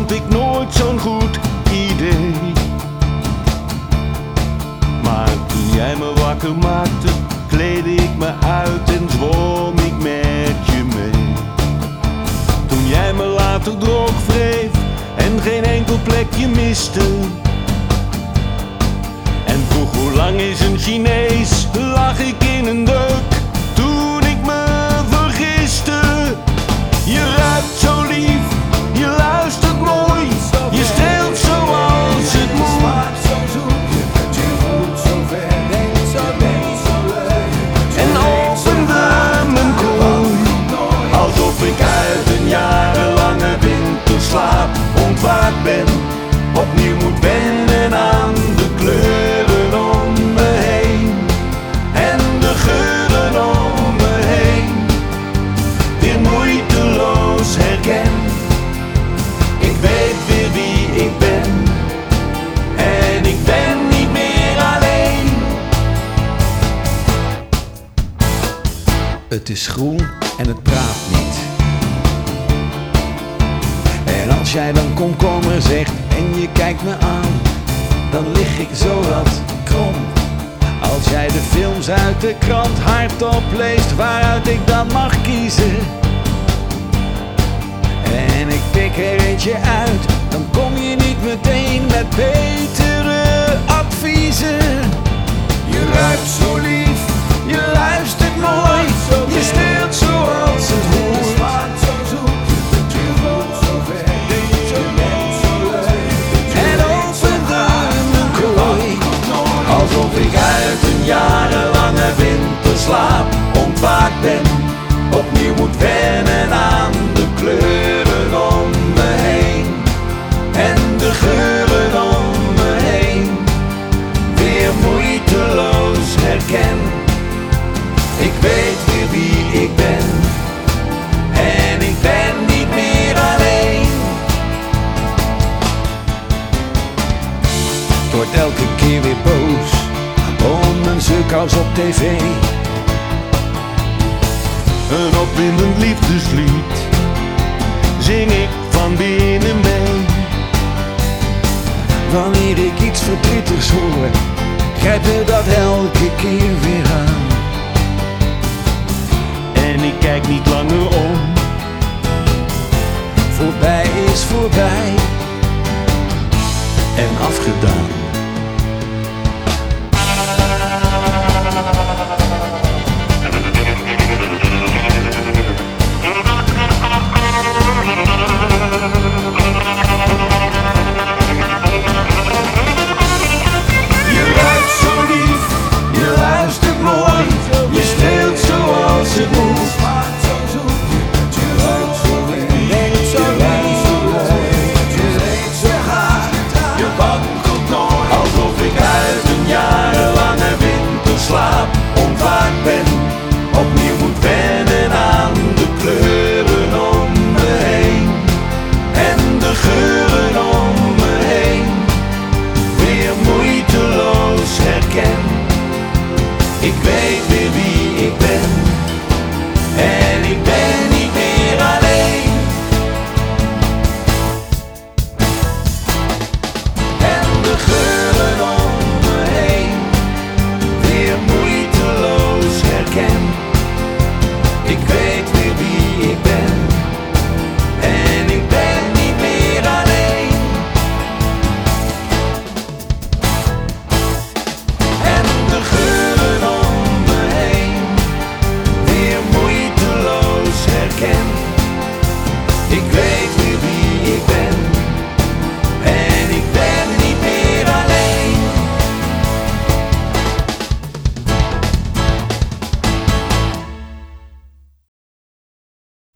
vond ik nooit zo'n goed idee. Maar toen jij me wakker maakte, kleedde ik me uit en zwom ik met je mee. Toen jij me later droog wreef en geen enkel plekje miste, en vroeg hoe lang is een Chinees, lag ik in een deuk toen ik me vergiste. Je ruikt zo lief, je luistert mooi, je streelt zoals het moet. En opende mijn kooi, alsof ik uit een jarenlange winterslaap ontwaakt ben. Opnieuw moet wennen aan de kleuren om me heen en de geuren om me heen. Weer moeiteloos herken, ik weet weer wie ik ben en ik ben niet meer alleen. Het is groen en het praat niet. En als jij dan komkommer zegt en je kijkt me aan, dan lig ik zo wat krom. Als jij de films uit de krant hardop leest waaruit ik dan mag kiezen, en ik pik er eentje uit, dan kom je niet meteen met betere adviezen. Je ruikt zo lief, je luistert mooi, je streelt zoals het hoort. En opende mijn kooi, alsof ik uit een jarenlange winterslaap ontwaakt ben. Opnieuw moet wennen aan de kleuren om me heen en de geuren om me heen. Weer moeiteloos herken, ik weet weer wie ik ben en ik ben niet meer alleen. Het wordt elke keer weer boos om een sukous op tv. Een opwindend liefdeslied zing ik van binnen mee. Wanneer ik iets verdrietigs hoor, grijpt me dat elke keer weer aan.